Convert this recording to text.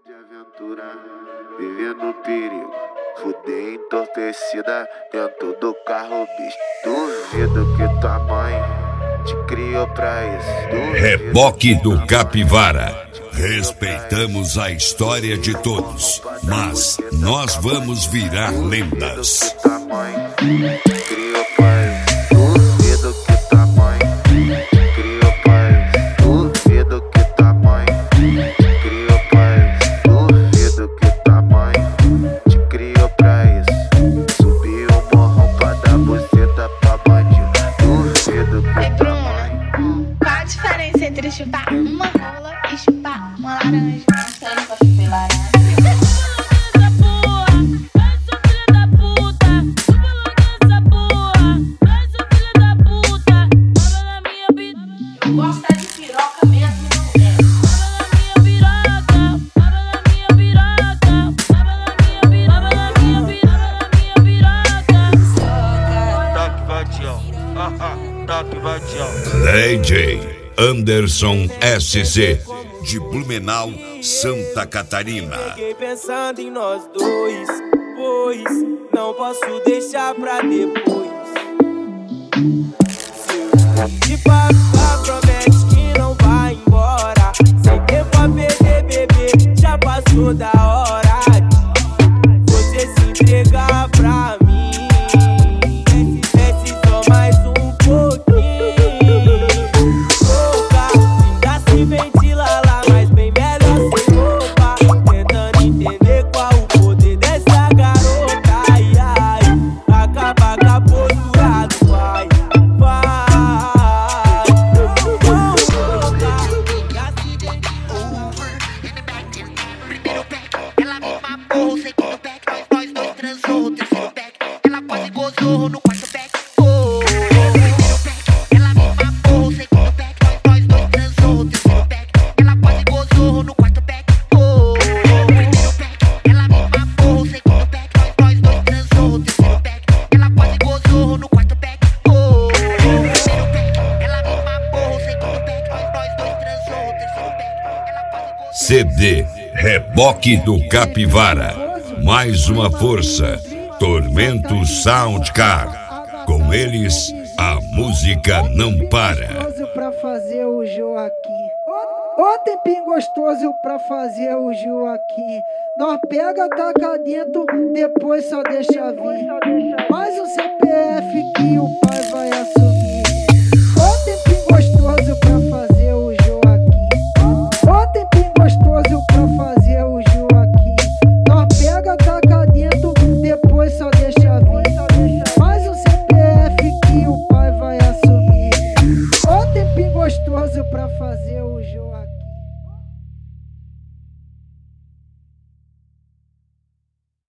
De aventura, vivendo perigo, fudei entorpecida dentro do carro, bicho. Duvido que tua mãe te criou pra isso. Reboque do Capivara. Respeitamos a história de todos, mas nós vamos virar lendas. Tua mãe te criou pra isso. Duvido que tua mãe te criou pra isso. Duvido que tua mãe te criou pra isso. Duvido que tua mãe te criou pra isso. Subiu o morrão pra dar buceta pra bandido. Duvido que tua mãe. Qual a diferença entre chupar uma rola e chupar uma laranja? Não sei, nunca chupei laranja. Gosta de piroca mesmo, não é? DJ Anderson SC, de Blumenau, Santa Catarina. Fiquei pensando em nós dois, pois não posso deixar pra depois. Se passar, promete que não vai embora. Sem tempo a perder, bebê, já passou da hora de você se entregar pra mim. Desce só mais um pouquinho. Louca, ainda se ventila lá, mas bem melhor sem roupa. Tentando entender qual o poder dessa garota. Ai, ai, acaba com a postura do pai. Ela me mamou, segundo back, nós dois transou, terceiro back, ela quase gozou no quarto back. Primeiro back, ela me mamou, segundo back, nós dois transou, terceiro back, ela quase gozou no quarto back. Primeiro back, ela me mamou, segundo back, nós dois transou, terceiro back, ela quase gozou no quarto back. Primeiro back, ela me mamou, segundo back, nós dois transou, terceiro back, ela quase gozou. CD Reboque do Capivara. Mais uma força. Tormento Soundcar. Com eles, a música não para. Gostoso pra fazer o Joaquim. Ó tempinho gostoso pra fazer o Joaquim. Nós pega, taca dentro, depois só deixa vir. Mais um CPF que o pai vai assumir.